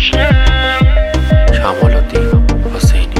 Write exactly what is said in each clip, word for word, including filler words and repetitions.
کمال الدین حسینی.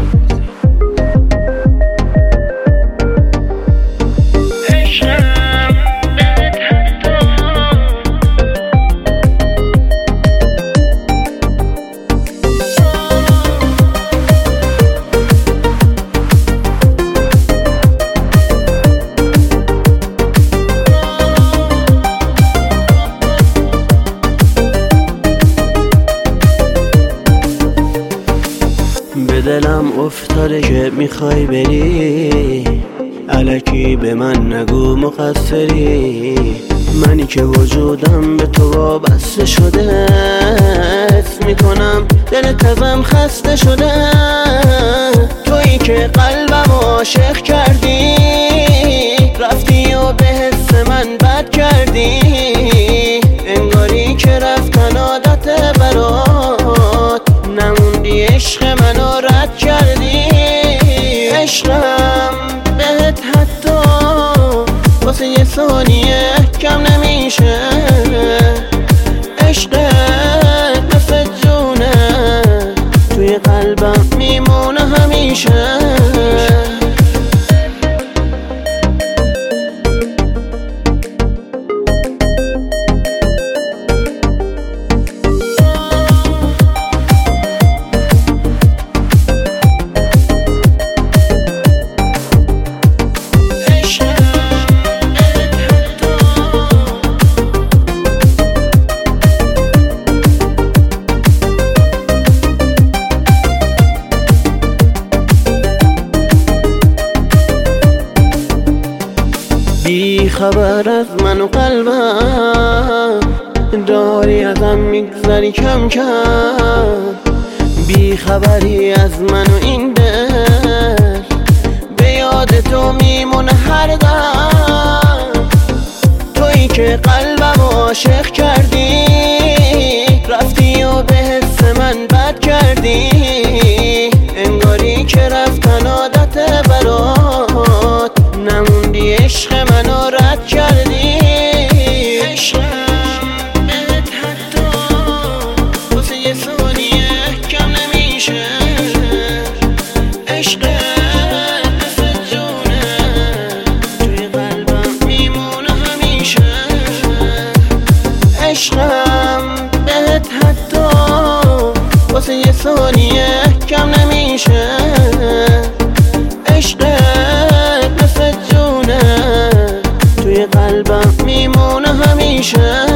به دلم افتاده که میخوای بری، الکی به من نگو مقصری. منی که وجودم به تو وابسته شده، حس میکنم دلت ازم خسته شده. تویی که قلبم عاشق کردی، رفتی و به حس من بد کردی. انگاری که رفتن عادت برات، نموندی عشق منو رد کردی. عشقم بهت حتی واسه یه ثانیه کم نمیشه. عشقت مثل جونه توی قلبم میمونه همیشه. بی خبر از من و قلبم، داری ازم میگذری کم کم. بی خبری از من و این دل، به یاد تو میمونه هر دم. تویی که قلبم عاشق کردی، رفتی و به حس من بد کردی. انگاری که رفتن عادت برات، نموندی عشق منو رد کردی. عشقم بهت حتی واسه یه ثانیه کم نمیشه. عشقت مثل جونه توی قلبم میمونه همیشه. عشقم بهت حتی واسه یه ثانیه کم نمیشه. عشقت مثل جونه توی قلبم میمونه همیشه.